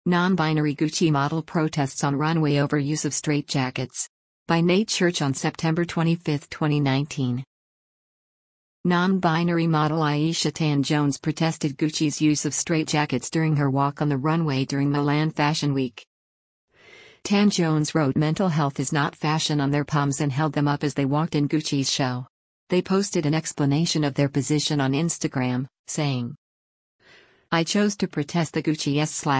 Non-binary Gucci model protests on runway over use of straitjackets. By Nate Church on September 25, 2019. Non-binary model Aisha Tan Jones protested Gucci's use of straitjackets during her walk on the runway during Milan Fashion Week. Tan Jones wrote mental health is not fashion on their palms and held them up as they walked in Gucci's show. They posted an explanation of their position on Instagram, saying, "I chose to protest the Gucci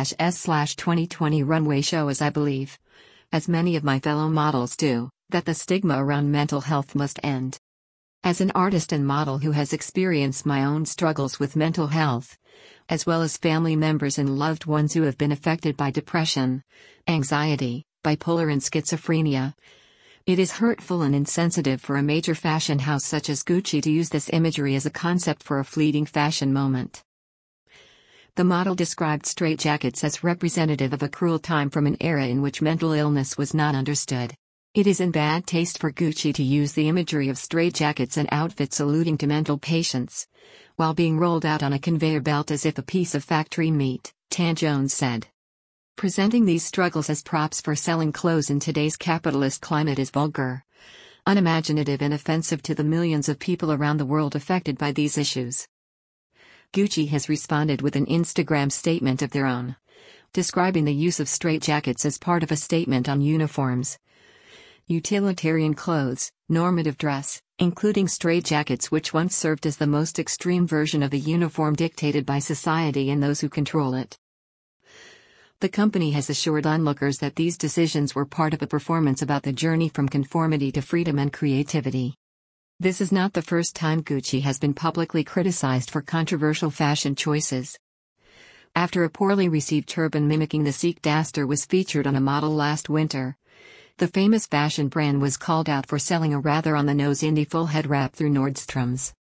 S/S/2020 runway show as I believe, as many of my fellow models do, that the stigma around mental health must end. As an artist and model who has experienced my own struggles with mental health, as well as family members and loved ones who have been affected by depression, anxiety, bipolar and schizophrenia, it is hurtful and insensitive for a major fashion house such as Gucci to use this imagery as a concept for a fleeting fashion moment." The model described straitjackets as representative of a cruel time from an era in which mental illness was not understood. It is in bad taste for Gucci to use the imagery of straitjackets and outfits alluding to mental patients, while being rolled out on a conveyor belt as if a piece of factory meat, Tan Jones said. Presenting these struggles as props for selling clothes in today's capitalist climate is vulgar, unimaginative and offensive to the millions of people around the world affected by these issues. Gucci has responded with an Instagram statement of their own, describing the use of straitjackets as part of a statement on uniforms, utilitarian clothes, normative dress, including straitjackets which once served as the most extreme version of the uniform dictated by society and those who control it. The company has assured onlookers that these decisions were part of a performance about the journey from conformity to freedom and creativity. This is not the first time Gucci has been publicly criticized for controversial fashion choices. After a poorly received turban mimicking the Sikh dastar was featured on a model last winter, the famous fashion brand was called out for selling a rather on-the-nose indie full head wrap through Nordstrom's.